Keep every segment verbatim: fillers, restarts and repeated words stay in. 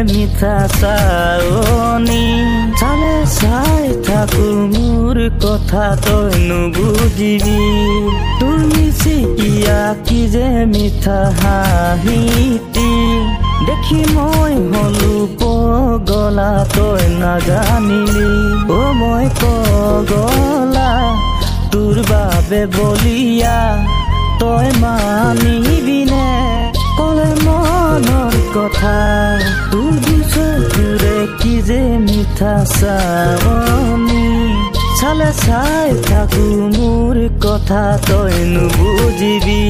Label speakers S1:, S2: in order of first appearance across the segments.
S1: মিঠা চাৱনি চালে চাই থাকো মোৰ কথা তই নুবুজিবি তোৰ মিচিকিয়া কি যে মিঠা হাঁহিটি দেখি মই হলো পগলা তই নাজানিলি অ মই পগলা তোৰ বাবে বলিয়া তই মানিবিনে কলে মনৰ কথা তোৰ চকুৰে কি যে মিঠা চাৱনি চালে চাই থাকো মোৰ কথা তই নুবুজিবি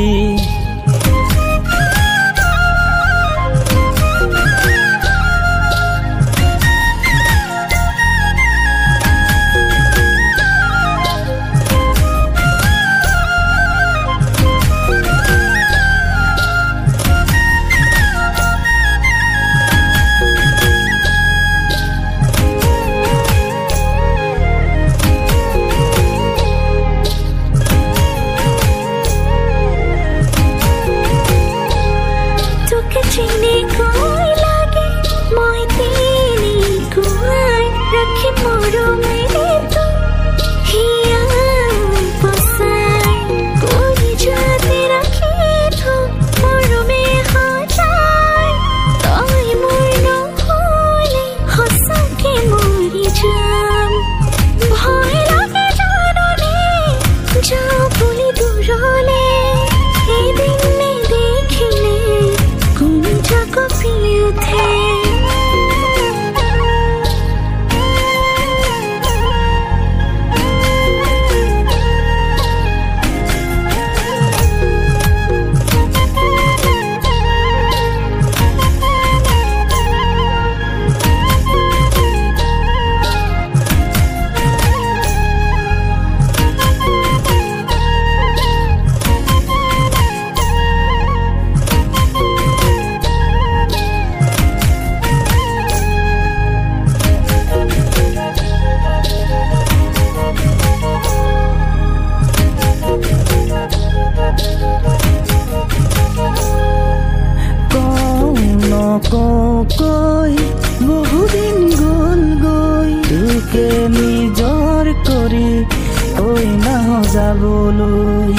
S1: কৈ বহুদিন গল গৈ তোকে নিজৰ কৰি কৈ নাহ যাবলৈ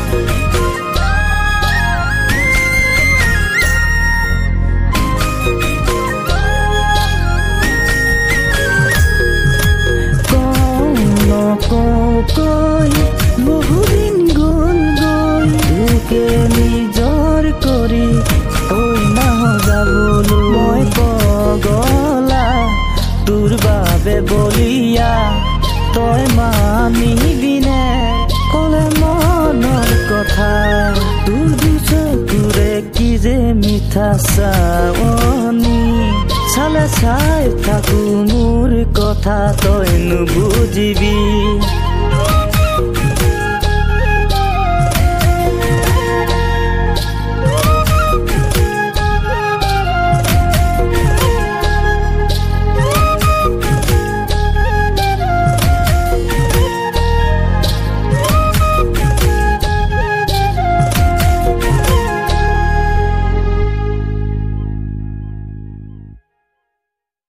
S1: কৈ বহুদিন গল গৈ তোকে নিজৰ কৰি কৈ নাহ যাবলৈ মই পগলা তোৰ বাবে বলিয়া তই মানিবিনে কলে মনৰ কথা তোৰ চকুৰে কি যে মিঠা চাৱনি চালে চাই থাকো মোৰ কথা তই নুবুজিবি